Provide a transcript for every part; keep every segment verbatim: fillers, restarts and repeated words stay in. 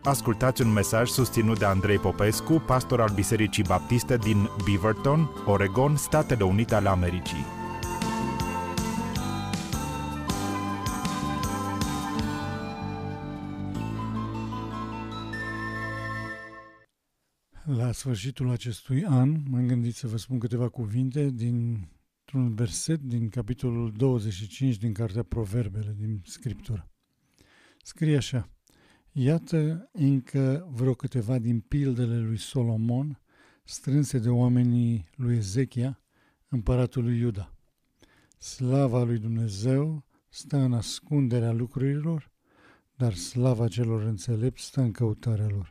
Ascultați un mesaj susținut de Andrei Popescu, pastor al Bisericii Baptiste din Beaverton, Oregon, Statele Unite ale Americii. La sfârșitul acestui an m-am gândit să vă spun câteva cuvinte dintr-un verset din capitolul douăzeci și cinci din Cartea Proverbele din Scriptură. Scrie așa: Iată încă vreo câteva din pildele lui Solomon, strânse de oamenii lui Ezechia, împăratul lui Iuda. Slava lui Dumnezeu stă în ascunderea lucrurilor, dar slava celor înțelepți stă în căutarea lor.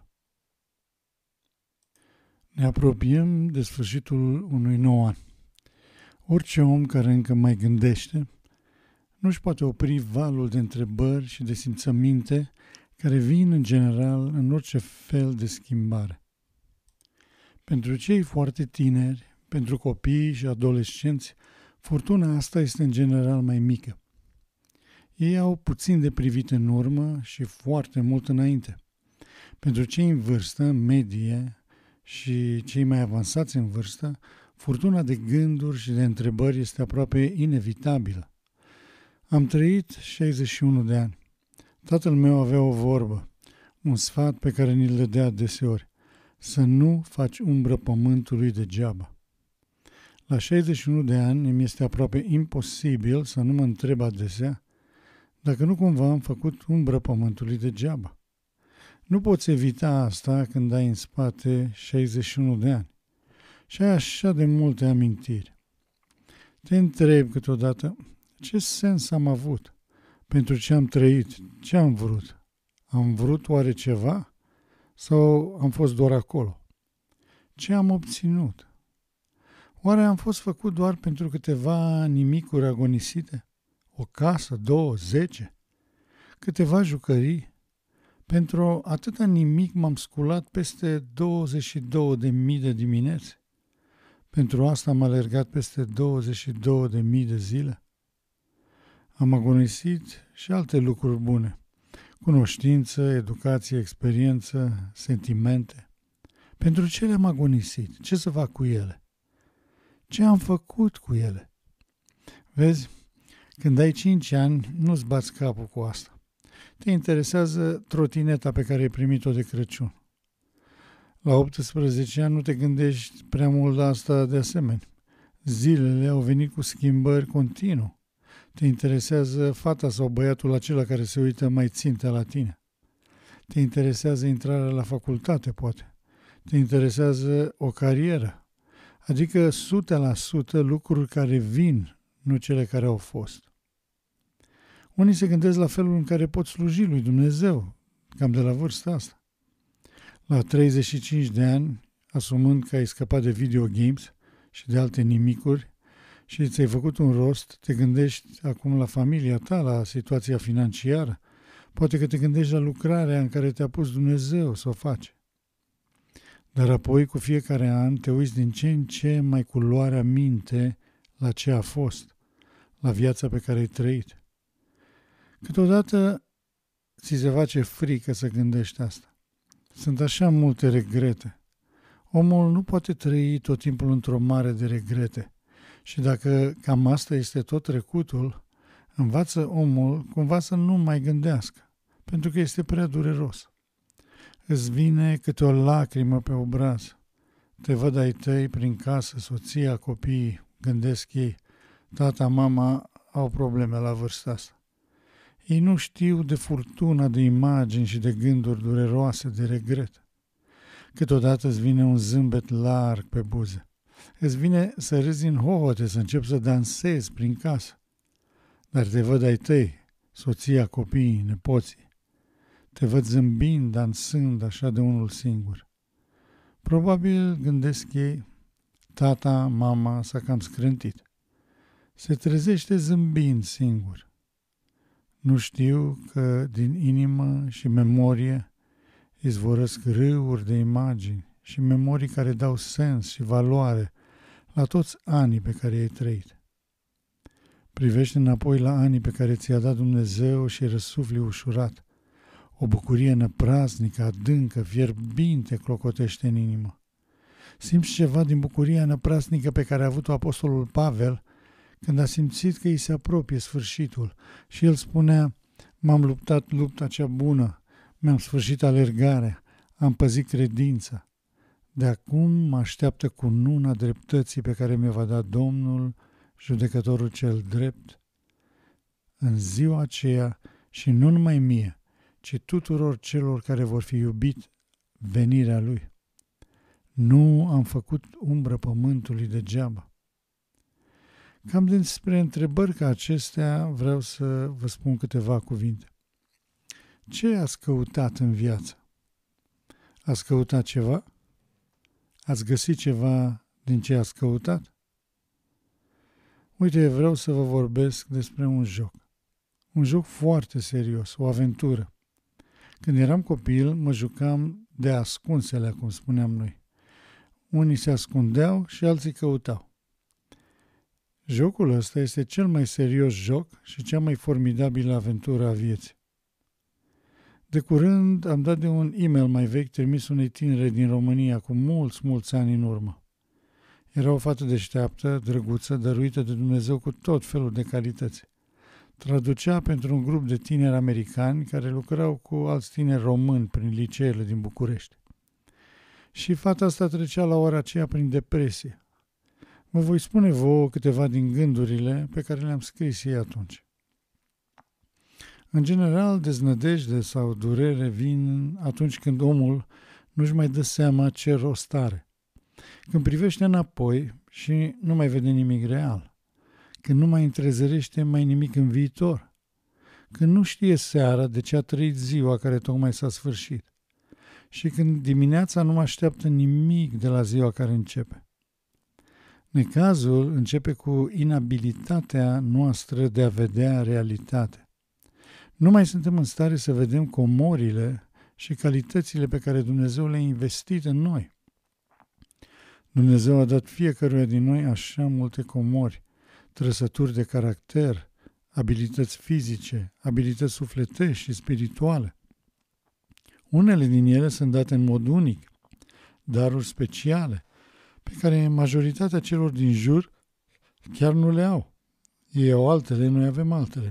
Ne apropiem de sfârșitul unui nou an. Orice om care încă mai gândește nu-și poate opri valul de întrebări și de simțăminte care vin în general în orice fel de schimbare. Pentru cei foarte tineri, pentru copii și adolescenți, furtuna asta este în general mai mică. Ei au puțin de privit în urmă și foarte mult înainte. Pentru cei în vârstă medie și cei mai avansați în vârstă, furtuna de gânduri și de întrebări este aproape inevitabilă. Am trăit șaizeci și unu de ani. Tatăl meu avea o vorbă, un sfat pe care ni-l dădea adeseori: să nu faci umbră pământului degeaba. La șaizeci și unu de ani îmi este aproape imposibil să nu mă întreb adesea dacă nu cumva am făcut umbră pământului degeaba. Nu poți evita asta când ai în spate șaizeci și unu de ani și ai așa de multe amintiri. Te întrebi câteodată: ce sens am avut? Pentru ce am trăit? Ce am vrut? Am vrut oare ceva? Sau am fost doar acolo? Ce am obținut? Oare am fost făcut doar pentru câteva nimicuri agonisite? O casă, două, zece? Câteva jucării? Pentru atâta nimic m-am sculat peste douăzeci și două de mii de dimineți? Pentru asta am alergat peste douăzeci și două de mii de zile? Am agonisit și alte lucruri bune: cunoștință, educație, experiență, sentimente. Pentru ce le-am agonisit? Ce să fac cu ele? Ce am făcut cu ele? Vezi, când ai cinci ani, nu-ți bați capul cu asta. Te interesează trotineta pe care ai primit-o de Crăciun. La optsprezece ani nu te gândești prea mult la asta de asemenea. Zilele au venit cu schimbări continuu. Te interesează fata sau băiatul acela care se uită mai țintă la tine. Te interesează intrarea la facultate, poate. Te interesează o carieră. Adică sute la sută lucruri care vin, nu cele care au fost. Unii se gândesc la felul în care pot sluji lui Dumnezeu, cam de la vârsta asta. La treizeci și cinci de ani, asumând că ai scăpat de video games și de alte nimicuri și ți-ai făcut un rost, te gândești acum la familia ta, la situația financiară, poate că te gândești la lucrarea în care te-a pus Dumnezeu să o faci. Dar apoi, cu fiecare an, te uiți din ce în ce mai cu luarea minte la ce a fost, la viața pe care ai trăit. Câteodată ți se face frică să gândești asta. Sunt așa multe regrete. Omul nu poate trăi tot timpul într-o mare de regrete. Și dacă cam asta este tot trecutul, învață omul cumva să nu mai gândească, pentru că este prea dureros. Îți vine câte o lacrimă pe obraz. Te văd ai tăi prin casă, soția, copiii, gândesc ei: tata, mama au probleme la vârsta asta. Ei nu știu de furtuna de imagini și de gânduri dureroase, de regret. Câteodată îți vine un zâmbet larg pe buze. Îți vine să râzi în hohote, să începi să dansezi prin casă. Dar te văd ai tăi, soția, copiii, nepoții. Te văd zâmbind, dansând așa de unul singur. Probabil, gândesc ei, tata, mama s-a cam scrântit. Se trezește zâmbind singur. Nu știu că din inimă și memorie izvorăsc râuri de imagini și memorii care dau sens și valoare la toți anii pe care i-ai trăit. Privește înapoi la anii pe care ți-a dat Dumnezeu și răsufli ușurat. O bucurie năprasnică, adâncă, fierbinte clocotește în inimă. Simți ceva din bucuria năprasnică pe care a avut-o apostolul Pavel când a simțit că îi se apropie sfârșitul și el spunea: m-am luptat lupta cea bună, mi-am sfârșit alergarea, am păzit credința. De acum mă așteaptă cununa dreptății pe care mi-o va da Domnul, judecătorul cel drept. În ziua aceea, și nu numai mie, ci tuturor celor care vor fi iubit venirea Lui. Nu am făcut umbră pământului degeaba. Cam despre întrebări ca acestea vreau să vă spun câteva cuvinte. Ce ați căutat în viață? Ați căutat ceva? Ați găsit ceva din ce ați căutat? Uite, vreau să vă vorbesc despre un joc. Un joc foarte serios, o aventură. Când eram copil, mă jucam de ascunselea, cum spuneam noi. Unii se ascundeau și alții căutau. Jocul ăsta este cel mai serios joc și cea mai formidabilă aventură a vieții. De curând am dat de un e-mail mai vechi trimis unei tinere din România cu mulți, mulți ani în urmă. Era o fată deșteaptă, drăguță, dăruită de Dumnezeu cu tot felul de calități. Traducea pentru un grup de tineri americani care lucrau cu alți tineri români prin liceele din București. Și fata asta trecea la ora aceea prin depresie. Vă voi spune vouă câteva din gândurile pe care le-am scris ei atunci. În general, deznădejde sau durere vin atunci când omul nu-și mai dă seama ce rost are. Când privește înapoi și nu mai vede nimic real. Când nu mai întrezărește mai nimic în viitor. Când nu știe seara de ce a trăit ziua care tocmai s-a sfârșit. Și când dimineața nu așteaptă nimic de la ziua care începe. Necazul începe cu inabilitatea noastră de a vedea realitatea. Nu mai suntem în stare să vedem comorile și calitățile pe care Dumnezeu le-a investit în noi. Dumnezeu a dat fiecăruia din noi așa multe comori, trăsături de caracter, abilități fizice, abilități sufletești și spirituale. Unele din ele sunt date în mod unic, daruri speciale, pe care majoritatea celor din jur chiar nu le au. Ei au altele, noi avem altele.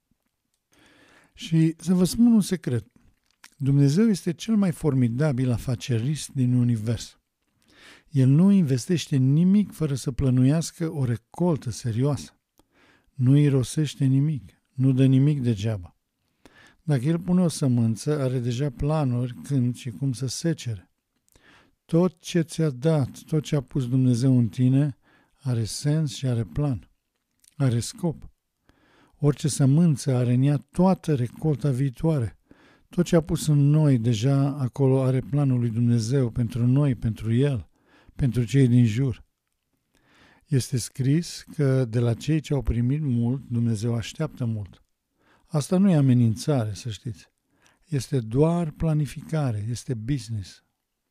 Și să vă spun un secret. Dumnezeu este cel mai formidabil afacerist din univers. El nu investește nimic fără să plănuiască o recoltă serioasă. Nu irosește nimic, nu dă nimic degeaba. Dacă El pune o sămânță, are deja planuri când și cum să secere. Tot ce ți-a dat, tot ce a pus Dumnezeu în tine, are sens și are plan. Are scop. Orice sămânță are în ea toată recolta viitoare. Tot ce a pus în noi deja acolo are planul lui Dumnezeu pentru noi, pentru El, pentru cei din jur. Este scris că de la cei ce au primit mult, Dumnezeu așteaptă mult. Asta nu e amenințare, să știți. Este doar planificare, este business.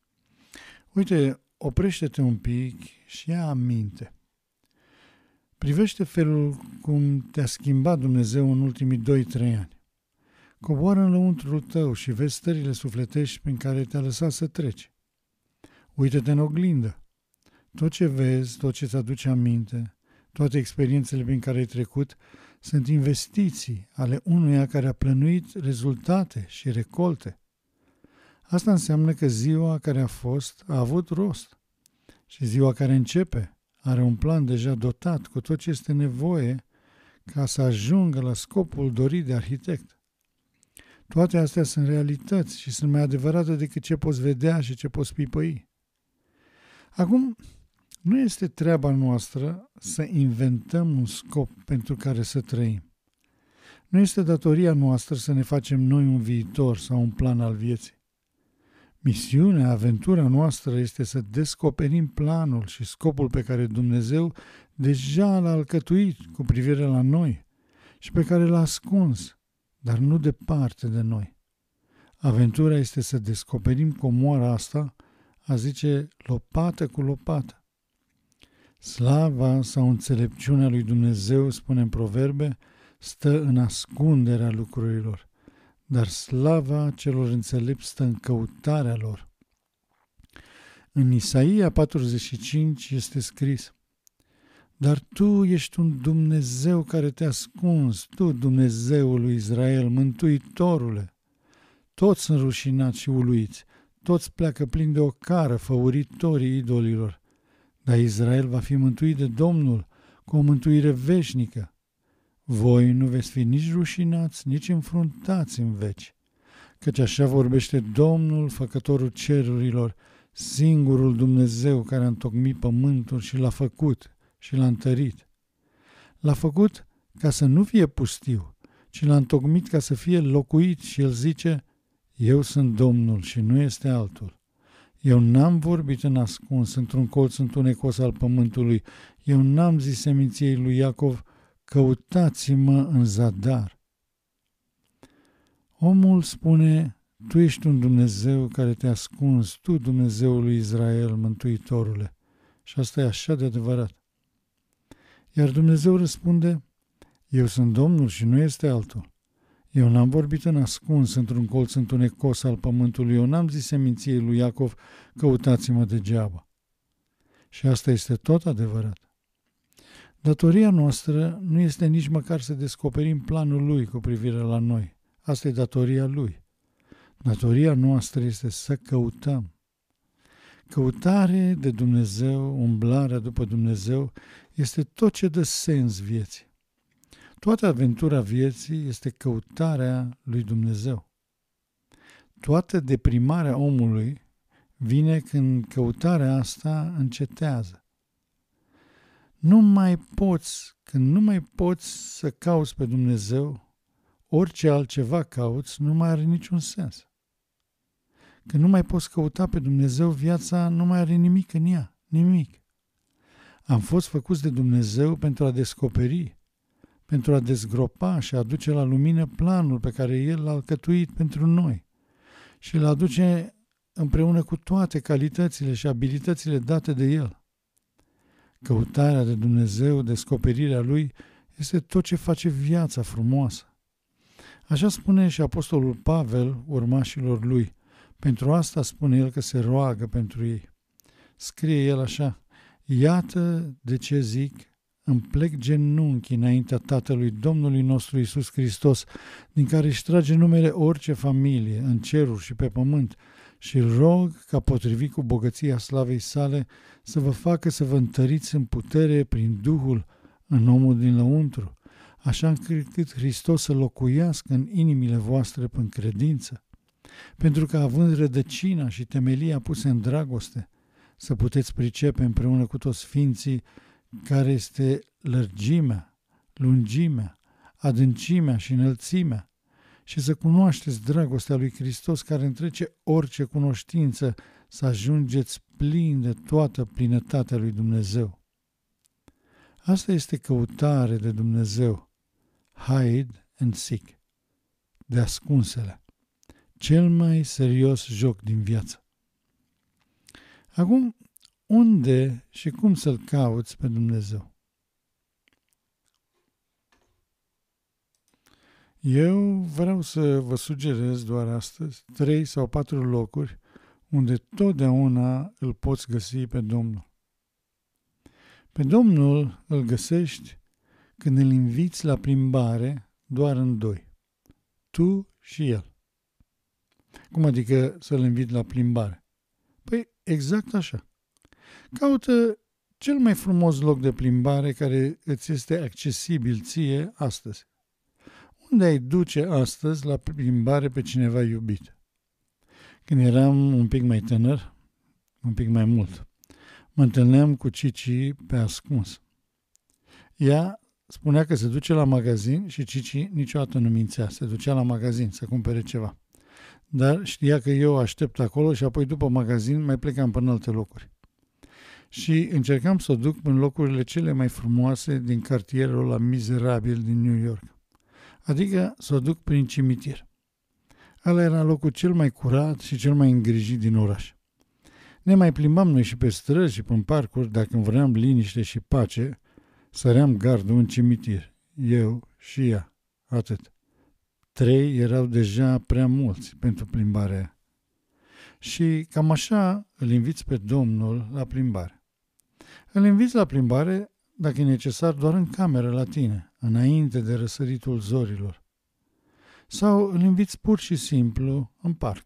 Uite, oprește-te un pic și ia aminte. Privește felul cum te-a schimbat Dumnezeu în ultimii doi trei ani. Coboară în lăuntrul tău și vezi stările sufletești prin care te-a lăsat să treci. Uită-te în oglindă. Tot ce vezi, tot ce îți aduce aminte, toate experiențele prin care ai trecut, sunt investiții ale unuia care a plănuit rezultate și recolte. Asta înseamnă că ziua care a fost a avut rost și ziua care începe are un plan deja dotat cu tot ce este nevoie ca să ajungă la scopul dorit de arhitect. Toate astea sunt realități și sunt mai adevărate decât ce poți vedea și ce poți pipăi. Acum, nu este treaba noastră să inventăm un scop pentru care să trăim. Nu este datoria noastră să ne facem noi un viitor sau un plan al vieții. Misiunea, aventura noastră este să descoperim planul și scopul pe care Dumnezeu deja l-a alcătuit cu privire la noi și pe care l-a ascuns, dar nu departe de noi. Aventura este să descoperim comoara asta, a zice lopată cu lopată. Slava sau înțelepciunea lui Dumnezeu, spune în Proverbe, stă în ascunderea lucrurilor, dar slava celor înțelepți stă în căutarea lor. În Isaia patruzeci și cinci este scris: dar tu ești un Dumnezeu care te-a ascuns, tu, Dumnezeul lui Israel, Mântuitorule. Toți sunt rușinați și uluiți, toți pleacă plini de ocară, făuritorii idolilor. Dar Israel va fi mântuit de Domnul cu o mântuire veșnică. Voi nu veți fi nici rușinați, nici înfruntați în veci, căci așa vorbește Domnul, făcătorul cerurilor, singurul Dumnezeu care a întocmit pământul și l-a făcut și l-a întărit. L-a făcut ca să nu fie pustiu, ci l-a întocmit ca să fie locuit și el zice: eu sunt Domnul și nu este altul. Eu n-am vorbit în ascuns, într-un colț întunecos al pământului. Eu n-am zis seminției lui Iacov: căutați-mă în zadar. Omul spune: tu ești un Dumnezeu care te-a ascuns, tu, Dumnezeul lui Israel, Mântuitorule. Și asta e așa de adevărat. Iar Dumnezeu răspunde: eu sunt Domnul și nu este altul. Eu n-am vorbit în ascuns, într-un colț întunecos al pământului. Eu n-am zis seminției lui Iacov: căutați-mă degeaba. Și asta este tot adevărat. Datoria noastră nu este nici măcar să descoperim planul lui cu privire la noi. Asta e datoria lui. Datoria noastră este să căutăm. Căutare de Dumnezeu, umblarea după Dumnezeu, este tot ce dă sens vieții. Toată aventura vieții este căutarea lui Dumnezeu. Toată deprimarea omului vine când căutarea asta încetează. Nu mai poți, când nu mai poți să cauți pe Dumnezeu, orice altceva cauți nu mai are niciun sens. Când nu mai poți căuta pe Dumnezeu, viața nu mai are nimic în ea, nimic. Am fost făcuți de Dumnezeu pentru a descoperi, pentru a dezgropa și a aduce la lumină planul pe care El l-a alcătuit pentru noi și îl aduce împreună cu toate calitățile și abilitățile date de El. Căutarea de Dumnezeu, descoperirea Lui, este tot ce face viața frumoasă. Așa spune și Apostolul Pavel urmașilor lui. Pentru asta spune el că se roagă pentru ei. Scrie el așa: iată de ce zic, îmi plec genunchi înaintea Tatălui Domnului nostru Iisus Hristos, din care își trage numele orice familie, în ceruri și pe pământ, și rog ca potrivit cu bogăția slavei sale să vă facă să vă întăriți în putere prin Duhul în omul din lăuntru, așa încât Hristos să locuiască în inimile voastre prin credință, pentru că având rădăcina și temelia puse în dragoste, să puteți pricepe împreună cu toți sfinții care este lărgimea, lungimea, adâncimea și înălțimea, și să cunoașteți dragostea lui Hristos care întrece orice cunoștință, să ajungeți plini de toată plinătatea lui Dumnezeu. Asta este căutare de Dumnezeu, hide and seek, de ascunsele, cel mai serios joc din viață. Acum, unde și cum să-L cauți pe Dumnezeu? Eu vreau să vă sugerez doar astăzi trei sau patru locuri unde totdeauna îl poți găsi pe Domnul. Pe Domnul îl găsești când îl inviți la plimbare doar în doi, tu și El. Cum adică să-L invit la plimbare? Păi exact așa. Caută cel mai frumos loc de plimbare care îți este accesibil ție astăzi. Unde ai duce astăzi la plimbare pe cineva iubit? Când eram un pic mai tânăr, un pic mai mult, mă întâlneam cu Cici pe ascuns. Ea spunea că se duce la magazin și Cici niciodată nu mințea, se ducea la magazin să cumpere ceva. Dar știa că eu aștept acolo și apoi după magazin mai plecam până alte locuri. Și încercam să o duc în locurile cele mai frumoase din cartierul ăla mizerabil din New York. Adică să o duc prin cimitir. Ăla era locul cel mai curat și cel mai îngrijit din oraș. Ne mai plimbam noi și pe străzi și prin parcuri, dacă vreau liniște și pace, săream gardul în cimitir. Eu și ea. Atât. trei erau deja prea mulți pentru plimbarea aia. Și cam așa îl inviți pe Domnul la plimbare. Îl inviți la plimbare, dacă e necesar, doar în cameră la tine, înainte de răsăritul zorilor. Sau îl inviți pur și simplu în parc.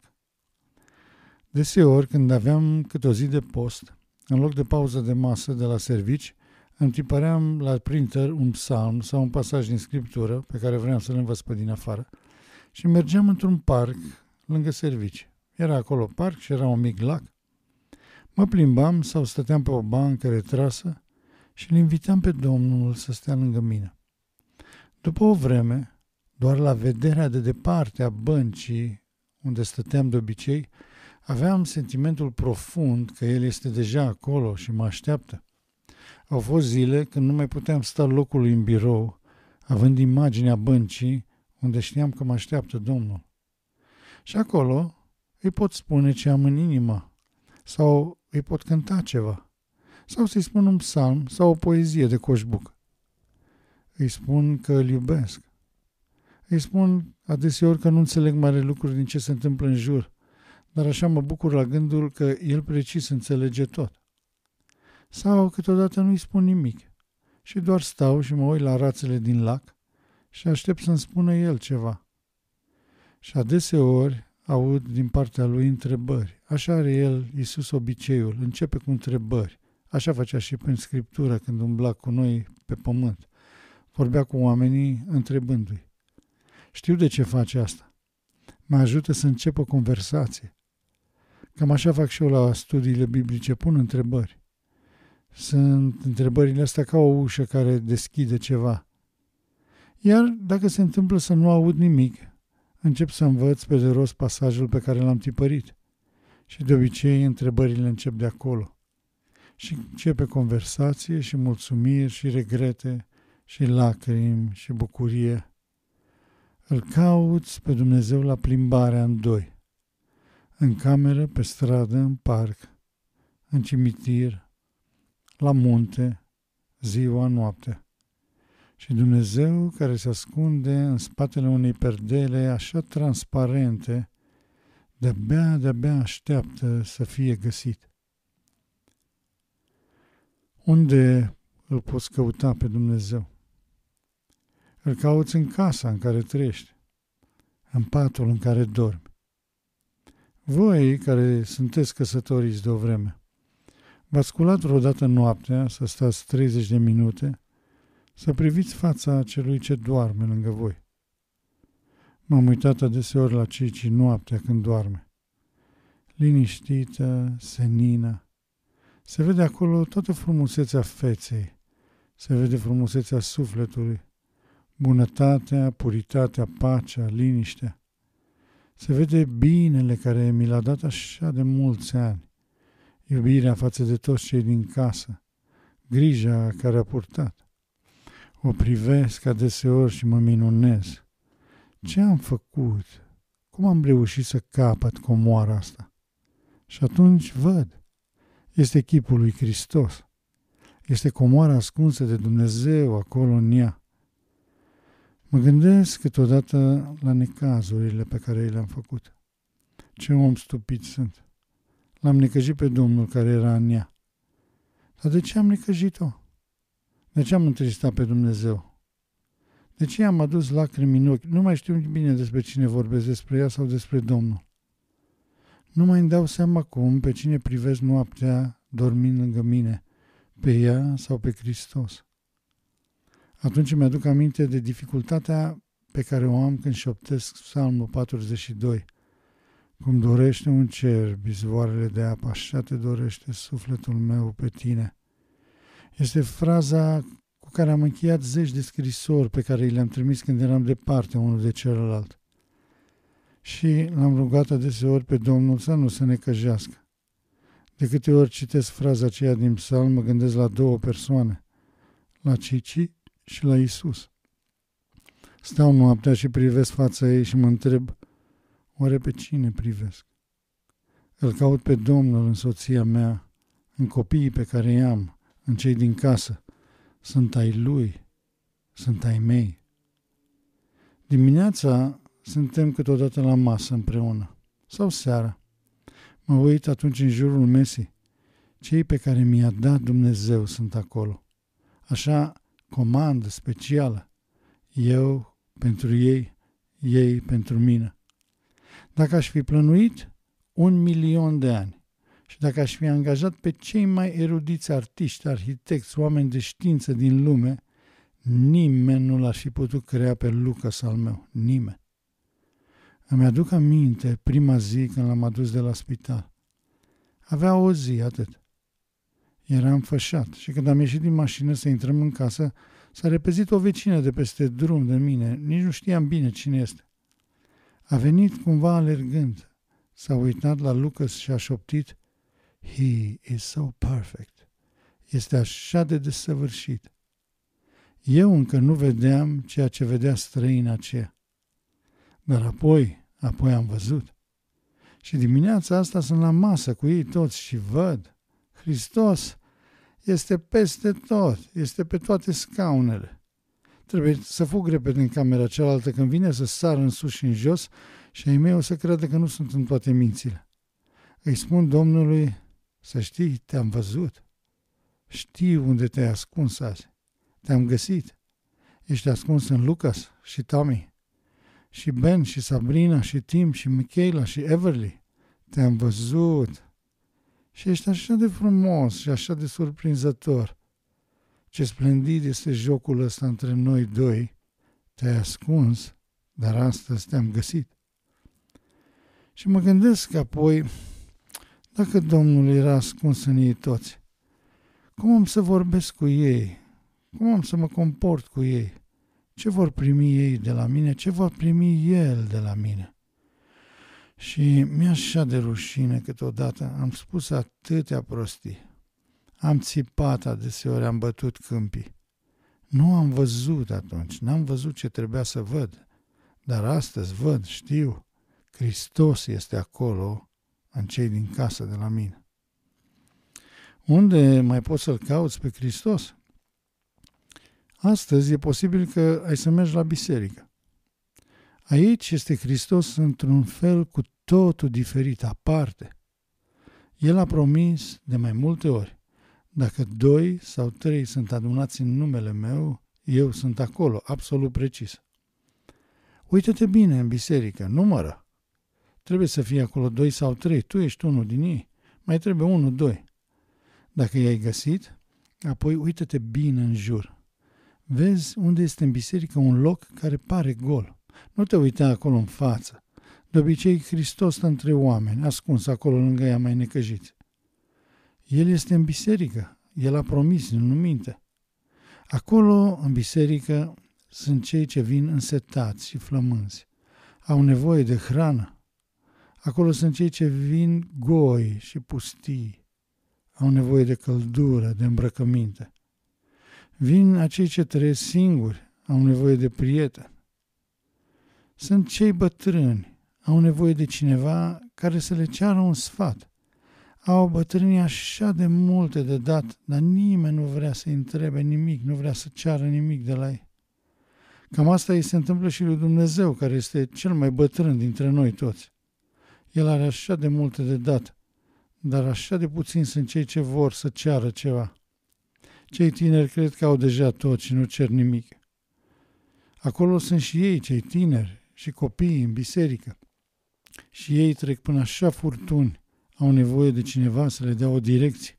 Deseori, când aveam câte o zi de post, în loc de pauză de masă de la servici, îmi tipăream la printer un psalm sau un pasaj din Scriptură pe care vreau să-l învăț pe din afară și mergeam într-un parc lângă servici. Era acolo parc și era un mic lac. Mă plimbam sau stăteam pe o bancă retrasă și îl invitam pe Domnul să stea lângă mine. După o vreme, doar la vederea de departe a băncii unde stăteam de obicei, aveam sentimentul profund că El este deja acolo și mă așteaptă. Au fost zile când nu mai puteam sta locului în birou, având imaginea băncii unde știam că mă așteaptă Domnul. Și acolo îi pot spune ce am în inimă, sau îi pot cânta ceva, sau să-i spun un psalm sau o poezie de coșbuc. Îi spun că îl iubesc. Îi spun adeseori că nu înțeleg mare lucruri din ce se întâmplă în jur, dar așa mă bucur la gândul că El precis înțelege tot. Sau câteodată nu-i spun nimic și doar stau și mă uit la rațele din lac și aștept să-mi spună El ceva. Și adeseori aud din partea Lui întrebări. Așa are El, Iisus, obiceiul, începe cu întrebări. Așa făcea și prin Scriptură când umbla cu noi pe pământ. Vorbea cu oamenii întrebându-i. Știu de ce face asta. Mă ajută să încep o conversație. Cam așa fac și eu la studiile biblice, pun întrebări. Sunt întrebările astea ca o ușă care deschide ceva. Iar dacă se întâmplă să nu aud nimic, încep să învăț pe de rost pasajul pe care l-am tipărit. Și de obicei întrebările încep de acolo. Și începe conversație și mulțumiri și regrete și lacrimi și bucurie. Îl cauți pe Dumnezeu la plimbarea în doi. În cameră, pe stradă, în parc, în cimitir, la munte, ziua, noaptea. Și Dumnezeu care se ascunde în spatele unei perdele așa transparente, de-abia, de-abia așteaptă să fie găsit. Unde îl poți căuta pe Dumnezeu? Îl cauți în casa în care trăiești, în patul în care dormi. Voi care sunteți căsătoriți de o vreme, v-ați sculat vreodată noaptea să stați treizeci de minute să priviți fața celui ce doarme lângă voi? M-am uitat adeseori la Cici noaptea când doarme. Liniștită, senină. Se vede acolo toată frumusețea feței. Se vede frumusețea sufletului. Bunătatea, puritatea, pacea, liniștea. Se vede binele care mi l-a dat așa de mulți ani. Iubirea față de toți cei din casă. Grija care a purtat. O privesc adeseori și mă minunez. Ce am făcut? Cum am reușit să capăt comoara asta? Și atunci văd. Este chipul lui Hristos. Este comoara ascunsă de Dumnezeu acolo în ea. Mă gândesc câteodată la necazurile pe care le-am făcut. Ce om stupid sunt. L-am necăjit pe Domnul care era în ea. Dar de ce am necăjit-o? De ce am întristat pe Dumnezeu? De ce am adus lacrimi în ochi? Nu mai știu bine despre cine vorbesc, despre ea sau despre Domnul. Nu mai îmi dau seama acum pe cine privesc noaptea dormind lângă mine, pe ea sau pe Hristos. Atunci îmi aduc aminte de dificultatea pe care o am când șoptesc Psalmul patruzeci și doi. Cum dorește un cer izvoarele de apă, așa te dorește sufletul meu pe tine. Este fraza cu care am încheiat zeci de scrisori pe care le-am trimis când eram departe unul de celălalt. Și l-am rugat adeseori pe Domnul să nu se necăjească. De câte ori citesc fraza aceea din psalm, mă gândesc la două persoane, la Cici și la Iisus. Stau noaptea și privesc fața ei și mă întreb, oare pe cine privesc? Îl caut pe Domnul în soția mea, în copiii pe care i-am, în cei din casă. Sunt ai Lui, sunt ai mei. Dimineața suntem câteodată la masă împreună. Sau seara. Mă uit atunci în jurul mesei. Cei pe care mi-a dat Dumnezeu sunt acolo. Așa, comandă specială. Eu pentru ei, ei pentru mine. Dacă aș fi plănuit un milion de ani și dacă aș fi angajat pe cei mai erudiți artiști, arhitecți, oameni de știință din lume, nimeni nu l-ar fi putut crea pe Lucas al meu. Nimeni. Îmi aduc aminte prima zi când l-am adus de la spital. Avea o zi, atât. Eram fășat și când am ieșit din mașină să intrăm în casă, s-a repezit o vecină de peste drum de mine. Nici nu știam bine cine este. A venit cumva alergând. S-a uitat la Lucas și a șoptit: He is so perfect. Este așa de desăvârșit. Eu încă nu vedeam ceea ce vedea străina aceea. Dar apoi, apoi am văzut. Și dimineața asta sunt la masă cu ei toți și văd. Hristos este peste tot, este pe toate scaunele. Trebuie să fug repede în camera cealaltă când vine să sar în sus și în jos și ai mei o să creadă că nu sunt în toate mințile. Îi spun Domnului: să știi, te-am văzut. Știu unde te-ai ascuns azi. Te-am găsit. Ești ascuns în Lucas și Tommy, și Ben și Sabrina și Tim și Michaela și Everly. Te-am văzut. Și ești așa de frumos și așa de surprinzător. Ce splendid este jocul ăsta între noi doi. Te-ai ascuns, dar astăzi te-am găsit. Și mă gândesc apoi, dacă Domnul era ascuns în ei toți, cum am să vorbesc cu ei? Cum am să mă comport cu ei? Ce vor primi ei de la mine? Ce vor primi El de la mine? Și mi-e așa de rușine câteodată. Am spus atâtea prostii. Am țipat adeseori, am bătut câmpii. Nu am văzut atunci, n-am văzut ce trebuia să văd. Dar astăzi văd, știu, Hristos este acolo, în cei din casă de la mine. Unde mai poți să-L cauți pe Hristos? Astăzi e posibil că ai să mergi la biserică. Aici este Hristos într-un fel cu totul diferit, aparte. El a promis de mai multe ori: dacă doi sau trei sunt adunați în numele meu, eu sunt acolo, absolut precis. Uită-te bine în biserică, numără. Trebuie să fie acolo doi sau trei, tu ești unul din ei, mai trebuie unul, doi. Dacă i-ai găsit, apoi uită-te bine în jur. Vezi unde este în biserică un loc care pare gol. Nu te uita acolo în față. De obicei, Hristos stă între oameni, ascuns acolo lângă ea mai necăjiți. El este în biserică. El a promis, nu minte. Acolo, în biserică, sunt cei ce vin însetați și flămânzi. Au nevoie de hrană. Acolo sunt cei ce vin goi și pustii. Au nevoie de căldură, de îmbrăcăminte. Vin acei ce trăiesc singuri, au nevoie de prieteni. Sunt cei bătrâni, au nevoie de cineva care să le ceară un sfat. Au bătrânii așa de multe de dat, dar nimeni nu vrea să-i întrebe nimic, nu vrea să ceară nimic de la ei. Cam asta îi se întâmplă și lui Dumnezeu, care este cel mai bătrân dintre noi toți. El are așa de multe de dat, dar așa de puțini sunt cei ce vor să ceară ceva. Cei tineri cred că au deja tot și nu cer nimic. Acolo sunt și ei, cei tineri și copiii în biserică. Și ei trec până așa furtuni, au nevoie de cineva să le dea o direcție.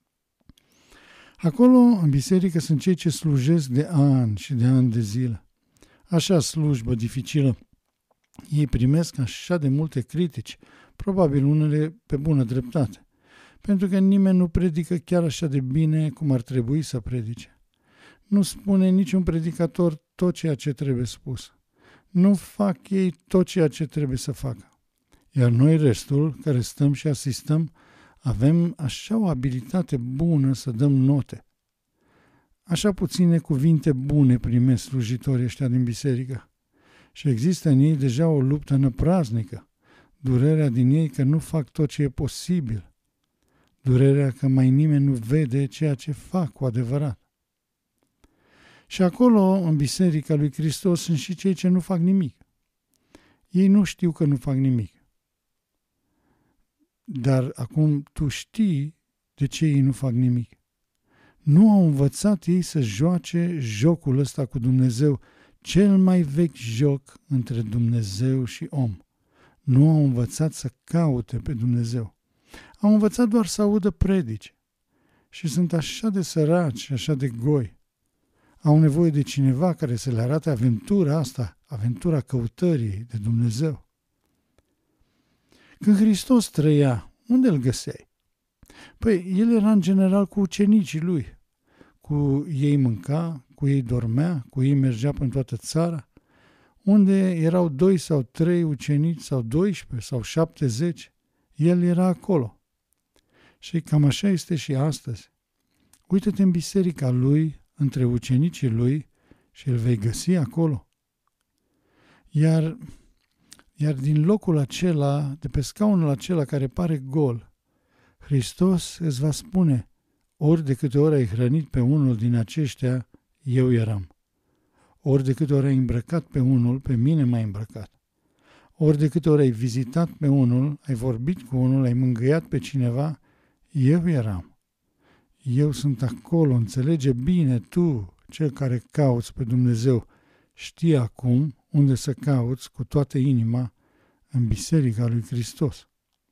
Acolo, în biserică, sunt cei ce slujesc de ani și de ani de zile. Așa slujbă dificilă. Ei primesc așa de multe critici, probabil unele pe bună dreptate, pentru că nimeni nu predică chiar așa de bine cum ar trebui să predice. Nu spune niciun predicator tot ceea ce trebuie spus. Nu fac ei tot ceea ce trebuie să facă. Iar noi, restul, care stăm și asistăm, avem așa o abilitate bună să dăm note. Așa puține cuvinte bune primesc slujitorii ăștia din biserică. Și există în ei deja o luptă năpraznică, durerea din ei că nu fac tot ce e posibil, durerea că mai nimeni nu vede ceea ce fac cu adevărat. Și acolo, în biserica lui Hristos, sunt și cei ce nu fac nimic. Ei nu știu că nu fac nimic. Dar acum tu știi de ce ei nu fac nimic. Nu au învățat ei să joace jocul ăsta cu Dumnezeu, cel mai vechi joc între Dumnezeu și om. Nu au învățat să caute pe Dumnezeu. Au învățat doar să audă predici. Și sunt așa de săraci și așa de goi. Au nevoie de cineva care să le arate aventura asta, aventura căutării de Dumnezeu. Când Hristos trăia, unde îl găseai? Păi, el era în general cu ucenicii lui. Cu ei mânca, cu ei dormea, cu ei mergea prin toată țara. Unde erau doi sau trei ucenici sau doisprezece sau șaptezeci, el era acolo. Și cam așa este și astăzi. Uită-te în biserica lui, între ucenicii lui și îl vei găsi acolo. Iar, iar din locul acela, de pe scaunul acela care pare gol, Hristos îți va spune: ori de câte ori ai hrănit pe unul din aceștia, eu eram. Ori de câte ori ai îmbrăcat pe unul, pe mine m-ai îmbrăcat. Ori de câte ori ai vizitat pe unul, ai vorbit cu unul, ai mângâiat pe cineva, eu eram. Eu sunt acolo, înțelege bine tu, cel care cauți pe Dumnezeu. Știi acum unde să cauți cu toată inima în Biserica lui Hristos.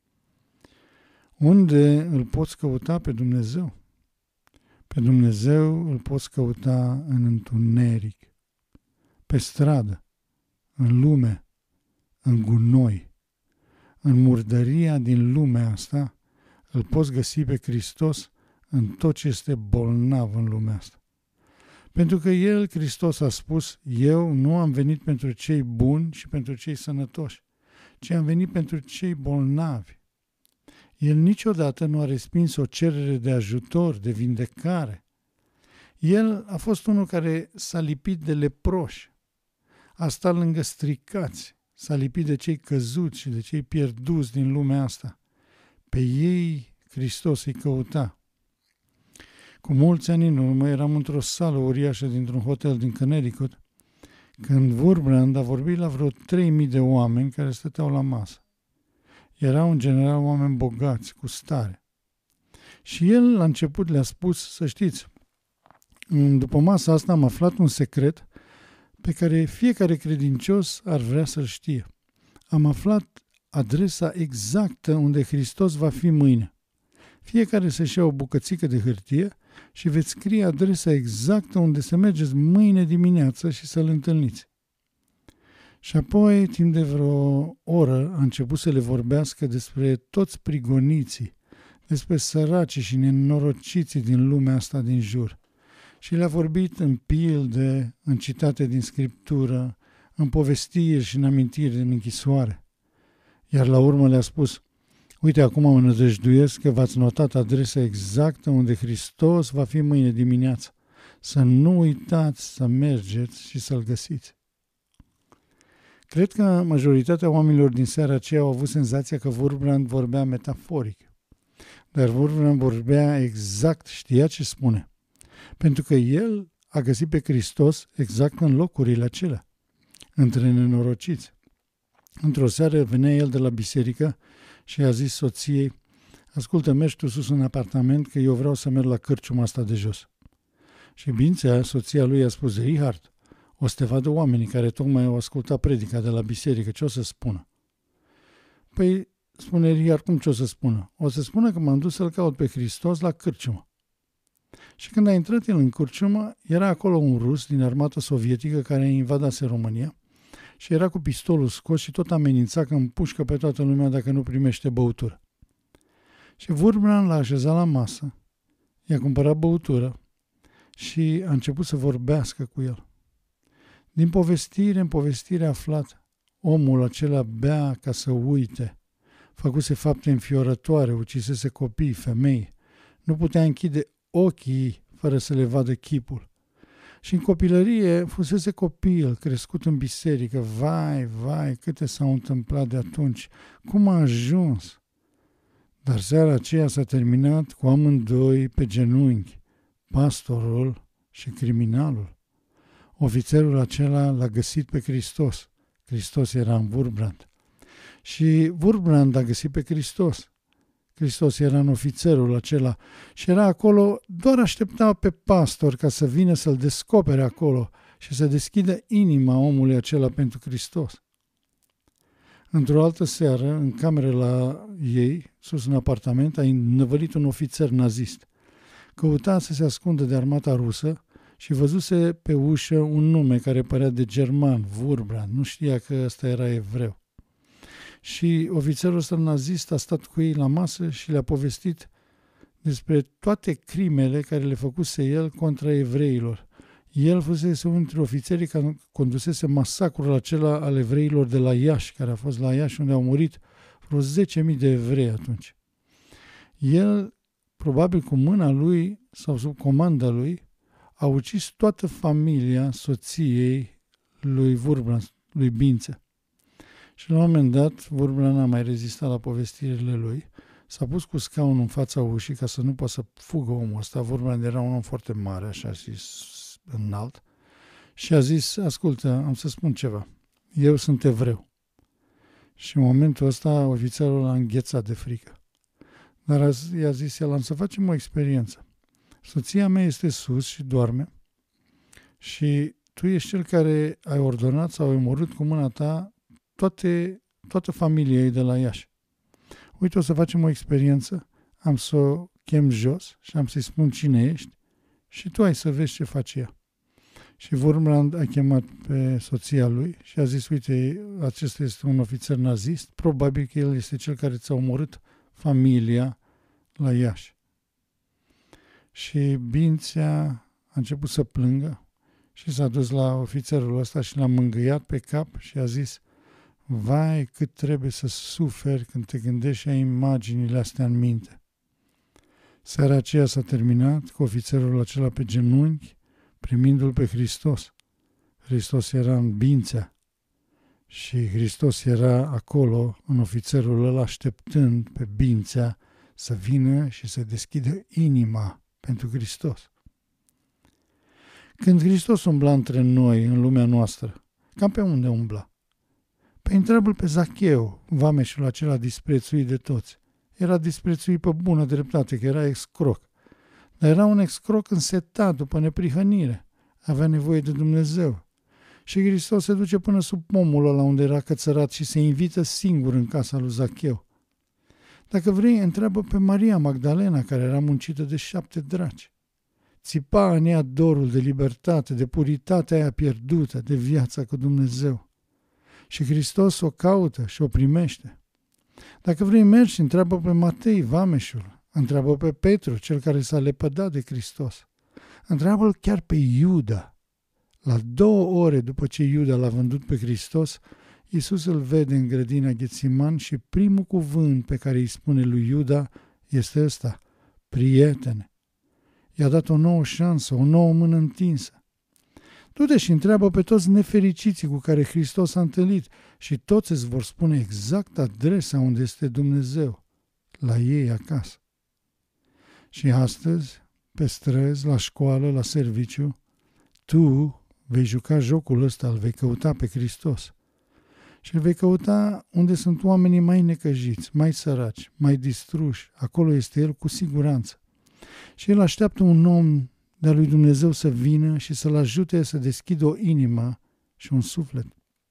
Unde îl poți căuta pe Dumnezeu? Pe Dumnezeu îl poți căuta în întuneric, pe stradă, în lume, în gunoi, în murdăria din lumea asta. Îl poți găsi pe Hristos în tot ce este bolnav în lumea asta. Pentru că El, Hristos, a spus: eu nu am venit pentru cei buni și pentru cei sănătoși, ci am venit pentru cei bolnavi. El niciodată nu a respins o cerere de ajutor, de vindecare. El a fost unul care s-a lipit de leproși, a stat lângă stricați, s-a lipit de cei căzuți și de cei pierduți din lumea asta. Pe ei Hristos îi căuta. Cu mulți ani în urmă eram într-o sală uriașă dintr-un hotel din Connecticut, când Wurmbrand a vorbit la vreo trei mii de oameni care stăteau la masă. Erau în general oameni bogați, cu stare. Și el la început le-a spus: să știți, după masa asta am aflat un secret pe care fiecare credincios ar vrea să-l știe. Am aflat adresa exactă unde Hristos va fi mâine. Fiecare să-și ia o bucățică de hârtie și veți scrie adresa exactă unde să mergeți mâine dimineață și să-l întâlniți. Și apoi, timp de vreo oră, a început să le vorbească despre toți prigoniții, despre săracii și nenorociții din lumea asta din jur. Și le-a vorbit în pilde, în citate din Scriptură, în povestiri și în amintiri din închisoare. Iar la urmă le-a spus: uite, acum mă nădăjduiesc că v-ați notat adresa exactă unde Hristos va fi mâine dimineață. Să nu uitați să mergeți și să-L găsiți. Cred că majoritatea oamenilor din seara aceea au avut senzația că Wurmbrand vorbea metaforic. Dar Wurmbrand vorbea exact, știa ce spune. Pentru că el a găsit pe Hristos exact în locurile acelea, între nenorociți. Într-o seară venea el de la biserică și a zis soției: ascultă, mergi tu sus în apartament că eu vreau să merg la cârciuma asta de jos. Și Bințea, soția lui, a spus: Richard, o să te vadă oamenii care tocmai au ascultat predica de la biserică, ce o să spună? Păi, spune Richard, cum ce o să spună? O să spună că m-am dus să-L caut pe Hristos la cârciumă. Și când a intrat el în cârciumă, era acolo un rus din armata sovietică care invadase România și era cu pistolul scos și tot amenința că împușcă pe toată lumea dacă nu primește băutură. Și Wurmbrand l-a așezat la masă, i-a cumpărat băutură și a început să vorbească cu el. Din povestire în povestire aflat, omul acela bea ca să uite, făcuse fapte înfiorătoare, ucisese copii, femei, nu putea închide ochii fără să le vadă chipul. Și în copilărie fusese copil, crescut în biserică. Vai, vai, câte s-au întâmplat de atunci, cum a ajuns. Dar seara aceea s-a terminat cu amândoi pe genunchi, pastorul și criminalul. Ofițerul acela l-a găsit pe Hristos, Hristos era în Wurmbrand. Și Wurmbrand a găsit pe Hristos. Hristos era în ofițerul acela și era acolo, doar aștepta pe pastor ca să vină să-l descopere acolo și să deschidă inima omului acela pentru Hristos. Într-o altă seară, în cameră la ei, sus în apartament, a înnăvălit un ofițer nazist. Căuta să se ascundă de armata rusă și văzuse pe ușă un nume care părea de german, Wurmbrand, nu știa că ăsta era evreu. Și ofițerul ăsta nazist a stat cu ei la masă și le-a povestit despre toate crimele care le făcuse el contra evreilor. El fusese unul dintre ofițerii care condusese masacrul acela al evreilor de la Iași, care a fost la Iași, unde au murit vreo zece mii de evrei atunci. El, probabil cu mâna lui sau sub comanda lui, a ucis toată familia soției lui Wurmbrand, lui Bințe. Și la un moment dat, Wurmbrand n-a mai rezistat la povestirile lui, s-a pus cu scaunul în fața ușii ca să nu poată să fugă omul ăsta. Wurmbrand era un om foarte mare, așa zis, înalt, și a zis, ascultă, am să spun ceva, eu sunt evreu. Și în momentul ăsta ofițerul a înghețat de frică. Dar i-a zis el, am să facem o experiență. Soția mea este sus și doarme și tu ești cel care ai ordonat sau ai omorât cu mâna ta toate, toată familia ei de la Iași. Uite, o să facem o experiență, am să o chem jos și am să-i spun cine ești și tu ai să vezi ce face ea. Și Wurmbrand a chemat pe soția lui și a zis, uite, acesta este un ofițer nazist, probabil că el este cel care ți-a omorât familia la Iași. Și Bințea a început să plângă și s-a dus la ofițerul ăsta și l-a mângâiat pe cap și a zis, vai, cât trebuie să suferi când te gândești și ai imaginile astea în minte. Seara aceea s-a terminat cu ofițerul acela pe genunchi, primindu-l pe Hristos. Hristos era în Bințea și Hristos era acolo, în ofițerul ăla, așteptând pe Bințea să vină și să deschidă inima pentru Hristos. Când Hristos umbla între noi, în lumea noastră, cam pe unde umbla? Păi întreabă-l pe Zacheu, vameșul acela disprețuit de toți. Era disprețuit pe bună dreptate, că era excroc. Dar era un excroc însetat după neprihănire. Avea nevoie de Dumnezeu. Și Hristos se duce până sub pomul ăla unde era cățărat și se invită singur în casa lui Zacheu. Dacă vrei, întreabă pe Maria Magdalena, care era muncită de șapte draci. Țipa în ea dorul de libertate, de puritatea aia pierdută, de viața cu Dumnezeu. Și Hristos o caută și o primește. Dacă vrei, mergi și întreabă pe Matei, vameșul, întreabă pe Petru, cel care s-a lepădat de Hristos. Întreabă-l chiar pe Iuda. La două ore după ce Iuda l-a vândut pe Hristos, Iisus îl vede în grădina Ghețiman și primul cuvânt pe care îi spune lui Iuda este ăsta, prietene. I-a dat o nouă șansă, o nouă mână întinsă. Du-te și întreabă pe toți nefericiții cu care Hristos s-a întâlnit și toți îți vor spune exact adresa unde este Dumnezeu, la ei acasă. Și astăzi, pe străzi, la școală, la serviciu, tu vei juca jocul ăsta, îl vei căuta pe Hristos. Și îl vei căuta unde sunt oamenii mai necăjiți, mai săraci, mai distruși. Acolo este El cu siguranță. Și El așteaptă un om de-a lui Dumnezeu să vină și să-l ajute să deschidă o inimă și un suflet.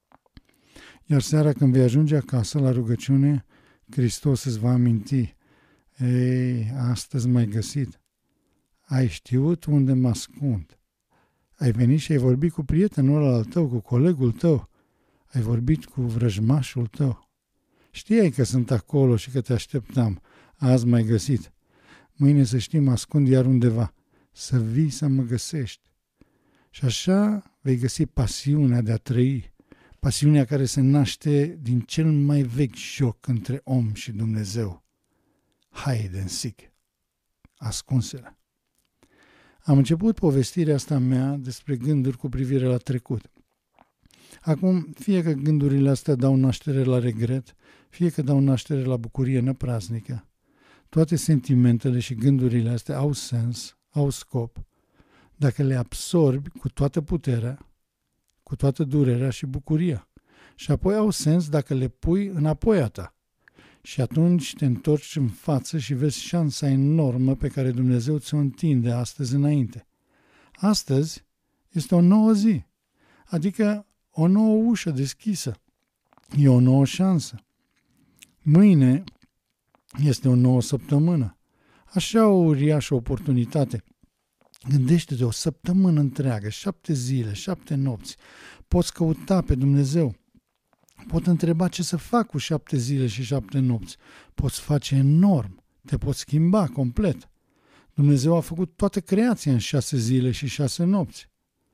Iar seara când vei ajunge acasă la rugăciune, Hristos îți va aminti, ei, astăzi m-ai găsit. Ai știut unde mă ascund. Ai venit și ai vorbit cu prietenul ăla al tău, cu colegul tău. Ai vorbit cu vrăjmașul tău. Știai că sunt acolo și că te așteptam. Azi m-ai găsit. Mâine, să știi, mă ascund iar undeva. Să vii să mă găsești. Și așa vei găsi pasiunea de a trăi. Pasiunea care se naște din cel mai vechi joc între om și Dumnezeu. Hide and seek. Ascunsele. Am început povestirea asta mea despre gânduri cu privire la trecut. Acum, fie că gândurile astea dau naștere la regret, fie că dau naștere la bucurie năpraznică, toate sentimentele și gândurile astea au sens, au scop, dacă le absorbi cu toată puterea, cu toată durerea și bucuria. și apoi au sens dacă le pui înapoi a ta. Și atunci te întorci în față și vezi șansa enormă pe care Dumnezeu ți-o întinde astăzi înainte. Astăzi este o nouă zi, adică o nouă ușă deschisă. E o nouă șansă. Mâine este o nouă săptămână. Așa o uriașă oportunitate. Gândește-te o săptămână întreagă, șapte zile, șapte nopți. Poți căuta pe Dumnezeu. Pot întreba ce să fac cu șapte zile și șapte nopți. Poți face enorm. Te poți schimba complet. Dumnezeu a făcut toată creația în șase zile și șase nopți.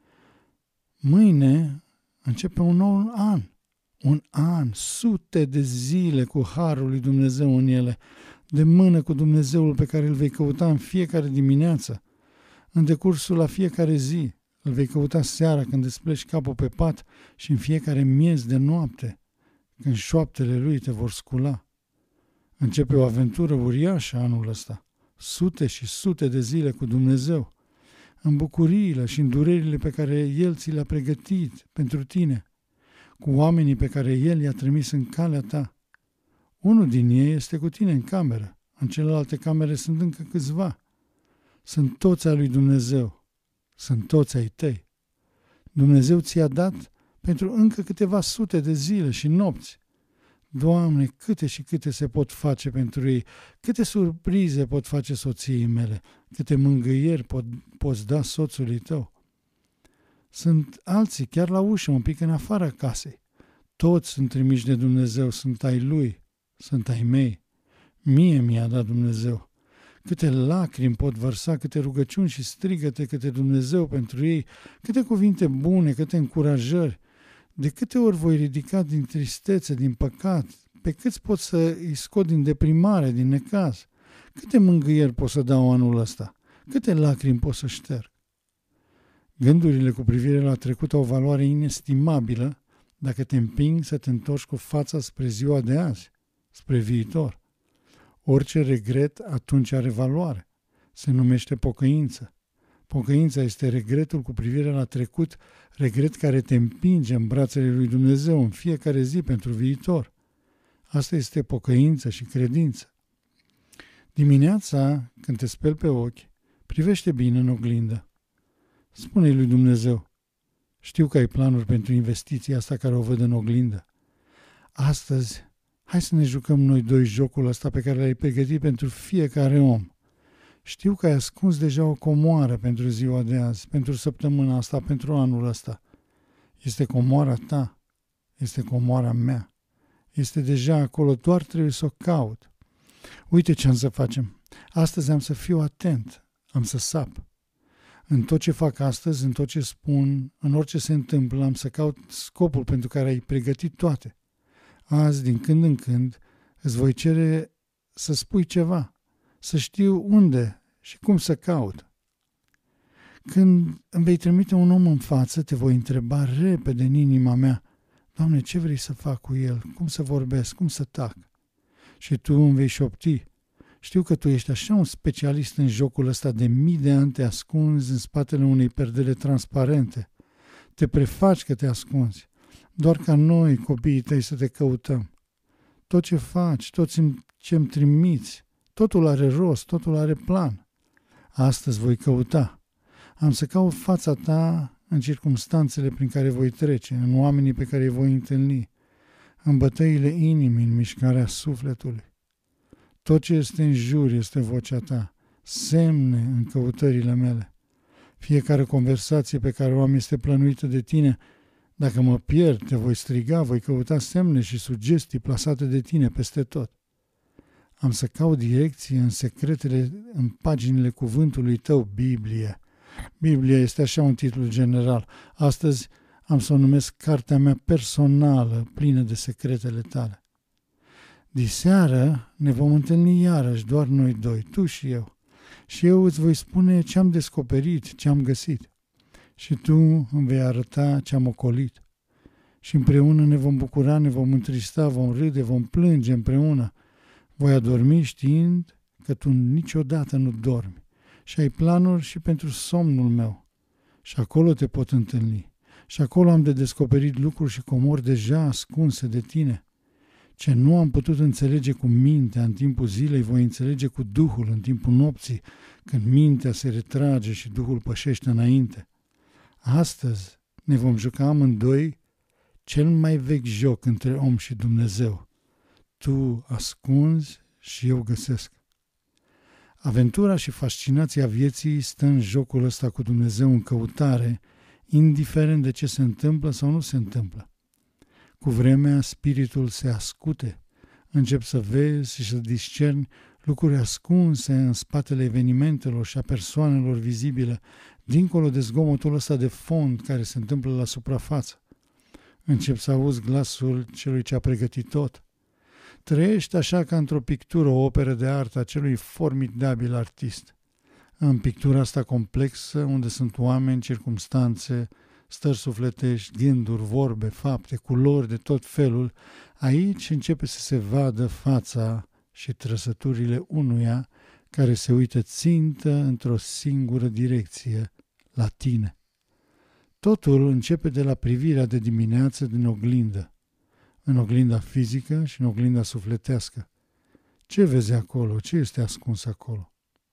Mâine începe un nou an. Un an, sute de zile cu harul lui Dumnezeu în ele, de mână cu Dumnezeul pe care îl vei căuta în fiecare dimineață, în decursul la fiecare zi. Îl vei căuta seara când îți pleci capul pe pat și în fiecare miez de noapte, când șoaptele lui te vor scula. Începe o aventură uriașă anul ăsta, sute și sute de zile cu Dumnezeu, în bucuriile și în durerile pe care El ți le-a pregătit pentru tine, cu oamenii pe care El i-a trimis în calea ta. Unul din ei este cu tine în cameră, în celelalte camere sunt încă câțiva. Sunt toți ai lui Dumnezeu, sunt toți ai tăi. Dumnezeu ți-a dat pentru încă câteva sute de zile și nopți. Doamne, câte și câte se pot face pentru ei, câte surprize pot face soției mele, câte mângâieri pot, poți da soțului tău. Sunt alții chiar la ușă, un pic în afara casei. Toți sunt trimiși de Dumnezeu, sunt ai Lui, sunt ai mei. Mie mi-a dat Dumnezeu. Câte lacrimi pot vărsa, câte rugăciuni și strigăte câte Dumnezeu pentru ei, câte cuvinte bune, câte încurajări. De câte ori voi ridica din tristețe, din păcat, pe câți pot să îi scot din deprimare, din necaz? Câte mângâieri pot să dau anul ăsta? Câte lacrimi pot să șterg? Gândurile cu privire la trecut au o valoare inestimabilă dacă te împing să te întorci cu fața spre ziua de azi, spre viitor. Orice regret atunci are valoare. Se numește pocăință. Pocăința este regretul cu privire la trecut, regret care te împinge în brațele lui Dumnezeu în fiecare zi pentru viitor. Asta este pocăință și credință. Dimineața, când te speli pe ochi, privește bine în oglindă. Spune-i lui Dumnezeu, știu că ai planuri pentru investiția asta care o văd în oglindă. Astăzi, hai să ne jucăm noi doi jocul ăsta pe care l-ai pregătit pentru fiecare om. Știu că ai ascuns deja o comoară pentru ziua de azi, pentru săptămâna asta, pentru anul ăsta. Este comoara ta, este comoara mea. Este deja acolo, doar trebuie să o caut. Uite ce am să facem. Astăzi am să fiu atent, am să sap. În tot ce fac astăzi, în tot ce spun, în orice se întâmplă, am să caut scopul pentru care ai pregătit toate. Azi, din când în când, îți voi cere să spui ceva, să știu unde și cum să caut. Când îmi vei trimite un om în față, te voi întreba repede în inima mea, Doamne, ce vrei să fac cu el? Cum să vorbesc? Cum să tac? Și tu îmi vei șopti. Știu că tu ești așa un specialist în jocul ăsta de mii de ani te ascunzi în spatele unei perdele transparente. Te prefaci că te ascunzi, doar ca noi, copiii tăi, să te căutăm. Tot ce faci, tot ce îmi trimiți, totul are rost, totul are plan. Astăzi voi căuta. Am să caut fața ta în circumstanțele prin care voi trece, în oamenii pe care îi voi întâlni, în bătăile inimii, în mișcarea sufletului. Tot ce este în jur este vocea ta, semne în căutările mele. Fiecare conversație pe care o am este plănuită de tine. Dacă mă pierd, te voi striga, voi căuta semne și sugestii plasate de tine peste tot. Am să caut direcție în secretele, în paginile cuvântului tău, Biblie. Biblia este așa un titlu general. Astăzi am să o numesc cartea mea personală, plină de secretele tale. Diseară ne vom întâlni iarăși, doar noi doi, tu și eu. Și eu îți voi spune ce am descoperit, ce am găsit. Și tu îmi vei arăta ce am ocolit. Și împreună ne vom bucura, ne vom întrista, vom râde, vom plânge împreună. Voi adormi știind că tu niciodată nu dormi și ai planuri și pentru somnul meu. Și acolo te pot întâlni. Și acolo am de descoperit lucruri și comori deja ascunse de tine. Ce nu am putut înțelege cu mintea în timpul zilei, voi înțelege cu Duhul în timpul nopții, când mintea se retrage și Duhul pășește înainte. Astăzi ne vom juca amândoi cel mai vechi joc între om și Dumnezeu. Tu ascunzi și eu găsesc. Aventura și fascinația vieții stă în jocul ăsta cu Dumnezeu în căutare, indiferent de ce se întâmplă sau nu se întâmplă. Cu vremea, spiritul se ascute, încep să vezi și să discerni lucruri ascunse în spatele evenimentelor și a persoanelor vizibile, dincolo de zgomotul ăsta de fond care se întâmplă la suprafață. Încep să auzi glasul celui ce a pregătit tot. Trăiești așa ca într-o pictură, o operă de artă a celui formidabil artist. În pictura asta complexă, unde sunt oameni, circumstanțe, stări sufletești, gânduri, vorbe, fapte, culori de tot felul, aici începe să se vadă fața și trăsăturile unuia care se uită țintă într-o singură direcție, la tine. Totul începe de la privirea de dimineață din oglindă, în oglinda fizică și în oglinda sufletească. Ce vezi acolo? Ce este ascuns acolo?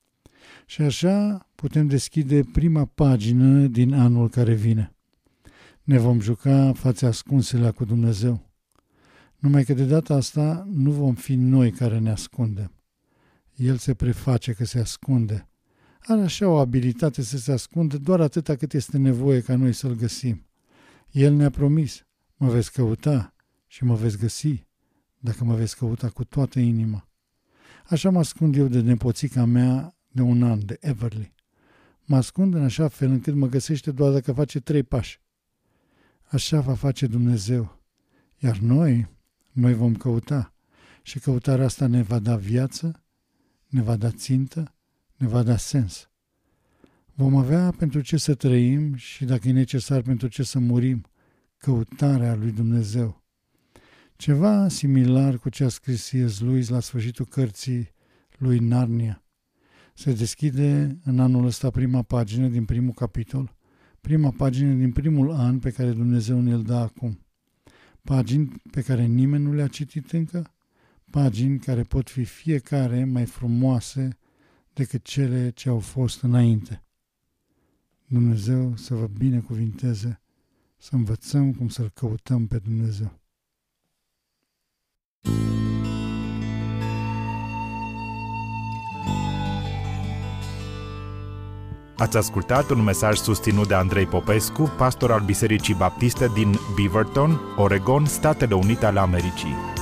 Și așa putem deschide prima pagină din anul care vine. Ne vom juca fațe ascunsele cu Dumnezeu. Numai că de data asta nu vom fi noi care ne ascundem. El se preface că se ascunde. Are așa o abilitate să se ascundă doar atâta cât este nevoie ca noi să-L găsim. El ne-a promis, mă veți căuta și mă veți găsi, dacă mă veți căuta cu toată inima. Așa mă ascund eu de nepoțica mea de un an, de Everly. Mă ascund în așa fel încât mă găsește doar dacă face trei pași. Așa va face Dumnezeu. Iar noi, noi vom căuta. Și căutarea asta ne va da viață, ne va da țintă, ne va da sens. Vom avea pentru ce să trăim și, dacă e necesar, pentru ce să murim. Căutarea lui Dumnezeu. Ceva similar cu ce a scris C S. Lewis la sfârșitul cărții lui Narnia. Se deschide în anul ăsta prima pagină din primul capitol, prima pagină din primul an pe care Dumnezeu ne-l dă acum. Pagini pe care nimeni nu le-a citit încă, pagini care pot fi fiecare mai frumoase decât cele ce au fost înainte. Dumnezeu să vă binecuvinteze, să învățăm cum să-L căutăm pe Dumnezeu. Ați ascultat un mesaj susținut de Andrei Popescu, pastor al Bisericii Baptiste din Beaverton, Oregon, Statele Unite ale Americii.